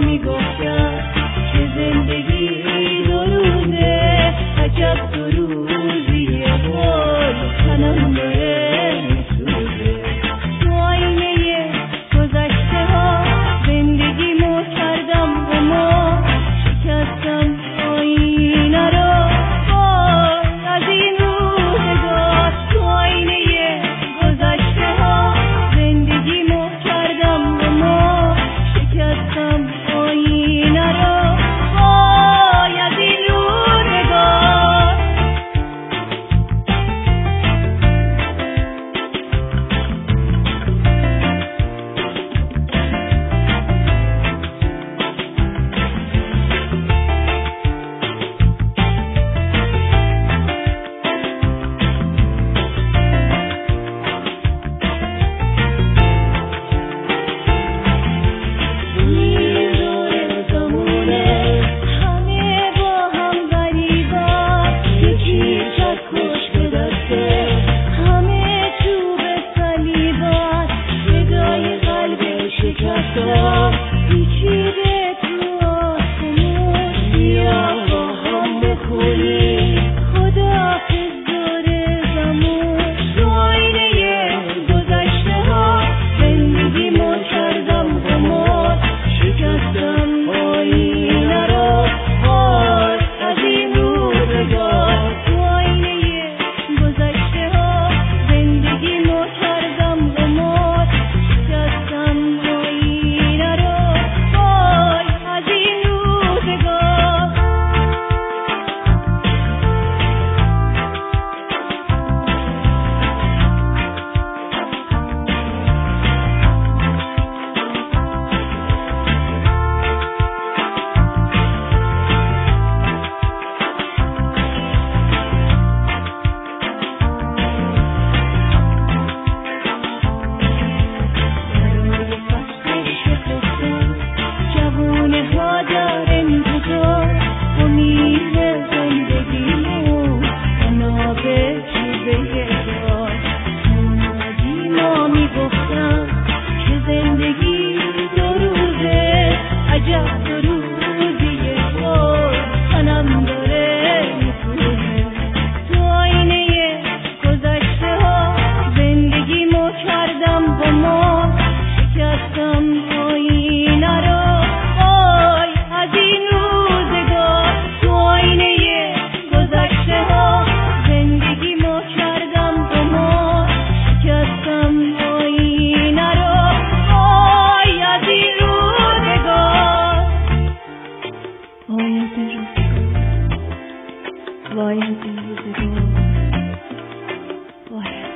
میگفتم که زندگی دو روزه، عجب دو روزیه، وای تنم داره میسوزه. تو آینه گذشته ها زندگیمو کردم غمو، شکستم آینه رو وای از این روزگار. تو آینه گذشته ها زندگیمو کردم غمو، شکستم آینه رو وای از این روزگار. پیچیده تو آسمون بیا با هم بخونیم خداحافظ دور زمون. تو آینه گذشته ها زندگیمو کردم غمو، شکستم آینه رو وای از این روزگار. تو آینه گذشته ها زندگیمو کردم غمو، شکستم آینه رو وای از این روزگار. برای فصل شکسته جوونه ها در انتظار، امید زندگیمون انا به چیزه دار. قدیما میگفتم که زندگی دو روزه، عجب دو روزیه، وای تنم داره میسوزه. تو آینه گذشته ها زندگیمو کردم غمو، شکستم آینه رو وای از این روزگار. تو آینه گذشته ها زندگیمو کردم غمو، شکستم آینه رو وای از این روزگار. وای از این روزگار، وای از این روزگار، وای از